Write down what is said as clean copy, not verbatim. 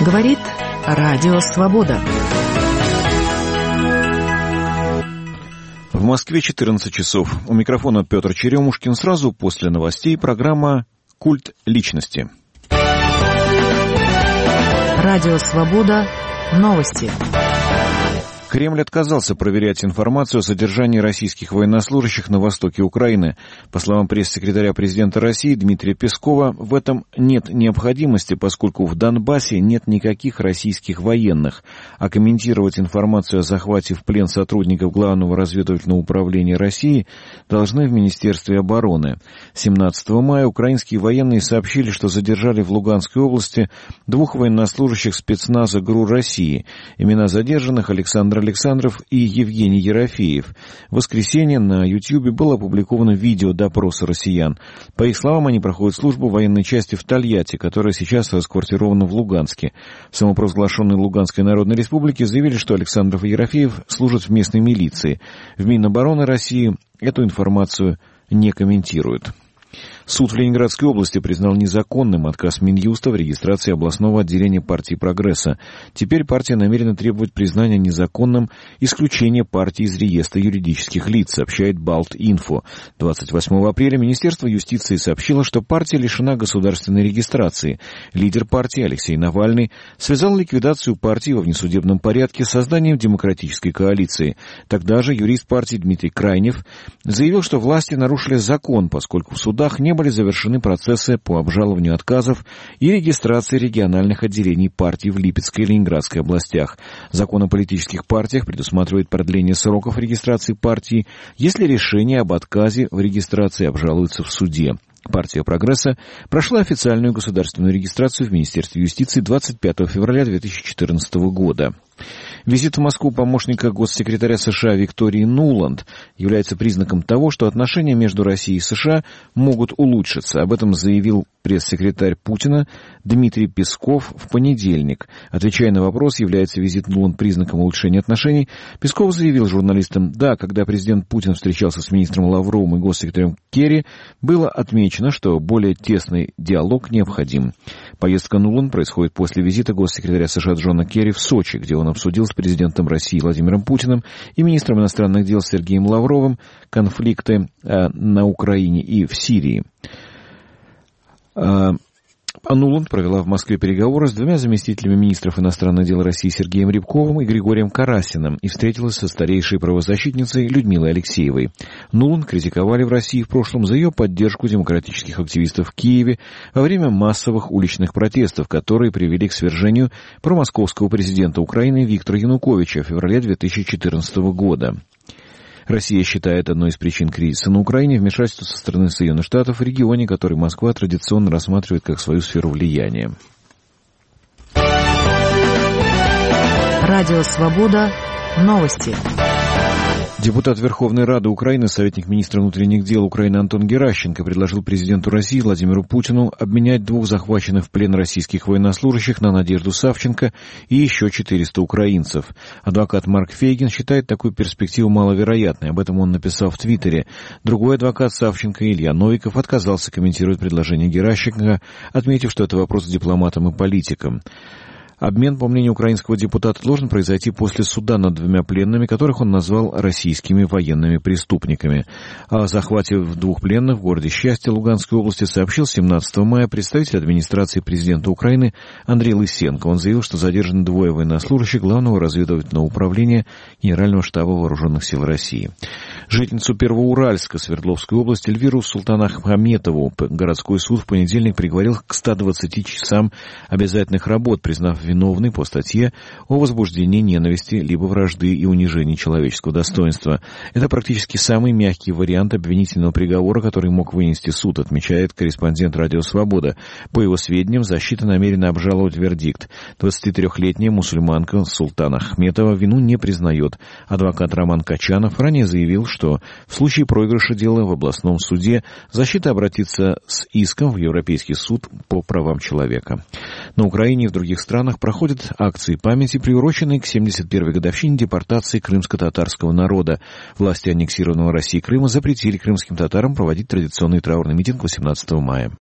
Говорит Радио Свобода. В Москве 14 часов. У микрофона Петр Черемушкин. Сразу после новостей программа «Культ личности». Радио Свобода. Новости. Кремль отказался проверять информацию о содержании российских военнослужащих на востоке Украины. По словам пресс-секретаря президента России Дмитрия Пескова, в этом нет необходимости, поскольку в Донбассе нет никаких российских военных. А комментировать информацию о захвате в плен сотрудников Главного разведывательного управления России должны в Министерстве обороны. 17 мая украинские военные сообщили, что задержали в Луганской области 2 военнослужащих спецназа ГРУ России. Имена задержанных — Александр Александров и Евгений Ерофеев. В воскресенье на YouTube было опубликовано видео допроса россиян. По их словам, они проходят службу в военной части в Тольятти, которая сейчас расквартирована в Луганске. В самопровозглашенной Луганской Народной Республике заявили, что Александров и Ерофеев служат в местной милиции. В Минобороны России эту информацию не комментируют. Суд в Ленинградской области признал незаконным отказ Минюста в регистрации областного отделения партии «Прогресса». Теперь партия намерена требовать признания незаконным исключения партии из реестра юридических лиц, сообщает Балт-Инфо. 28 апреля Министерство юстиции сообщило, что партия лишена государственной регистрации. Лидер партии Алексей Навальный связал ликвидацию партии во внесудебном порядке с созданием демократической коалиции. Тогда же юрист партии Дмитрий Крайнев заявил, что власти нарушили закон, поскольку в судах не были завершены процессы по обжалованию отказов и регистрации региональных отделений партий в Липецкой и Ленинградской областях. Закон о политических партиях предусматривает продление сроков регистрации партии, если решение об отказе в регистрации обжалуется в суде. Партия «Прогресса» прошла официальную государственную регистрацию в Министерстве юстиции 25 февраля 2014 года. Визит в Москву помощника госсекретаря США Виктории Нуланд является признаком того, что отношения между Россией и США могут улучшиться. Об этом заявил пресс-секретарь Путина Дмитрий Песков в понедельник. Отвечая на вопрос, является визит Нуланд признаком улучшения отношений, Песков заявил журналистам: да, когда президент Путин встречался с министром Лавровым и госсекретарем Керри, было отмечено, что более тесный диалог необходим. Поездка Нуланд происходит после визита госсекретаря США Джона Керри в Сочи, где он обсудил с президентом России Владимиром Путиным и министром иностранных дел Сергеем Лавровым конфликты на Украине и в Сирии. Нуланд провела в Москве переговоры с 2 заместителями министров иностранных дел России Сергеем Рябковым и Григорием Карасиным и встретилась со старейшей правозащитницей Людмилой Алексеевой. Нуланд критиковали в России в прошлом за ее поддержку демократических активистов в Киеве во время массовых уличных протестов, которые привели к свержению промосковского президента Украины Виктора Януковича в феврале 2014 года. Россия считает одной из причин кризиса на Украине вмешательство со стороны Соединенных Штатов в регионе, который Москва традиционно рассматривает как свою сферу влияния. Радио Свобода. Новости. Депутат Верховной Рады Украины, советник министра внутренних дел Украины Антон Геращенко предложил президенту России Владимиру Путину обменять 2 захваченных в плен российских военнослужащих на Надежду Савченко и еще 400 украинцев. Адвокат Марк Фейгин считает такую перспективу маловероятной. Об этом он написал в Твиттере. Другой адвокат Савченко, Илья Новиков, отказался комментировать предложение Геращенко, отметив, что это вопрос к дипломатам и политикам. Обмен, по мнению украинского депутата, должен произойти после суда над 2 пленными, которых он назвал российскими военными преступниками. О захвате 2 пленных в городе Счастье Луганской области сообщил 17 мая представитель администрации президента Украины Андрей Лысенко. Он заявил, что задержаны 2 военнослужащих Главного разведывательного управления Генерального штаба Вооруженных сил России. Жительницу Первоуральска Свердловской области Эльвиру Султанахметову городской суд в понедельник приговорил к 120 часам обязательных работ, признав виновной по статье о возбуждении ненависти либо вражды и унижении человеческого достоинства. Это практически самый мягкий вариант обвинительного приговора, который мог вынести суд, отмечает корреспондент «Радио Свобода». По его сведениям, защита намерена обжаловать вердикт. 23-летняя мусульманка Султана Ахметова вину не признает. Адвокат Роман Качанов ранее заявил, что в случае проигрыша дела в областном суде защита обратится с иском в Европейский суд по правам человека. На Украине и в других странах проходят акции памяти, приуроченные к 71-й годовщине депортации крымско-татарского народа. Власти аннексированного Россией Крыма запретили крымским татарам проводить традиционный траурный митинг 18 мая.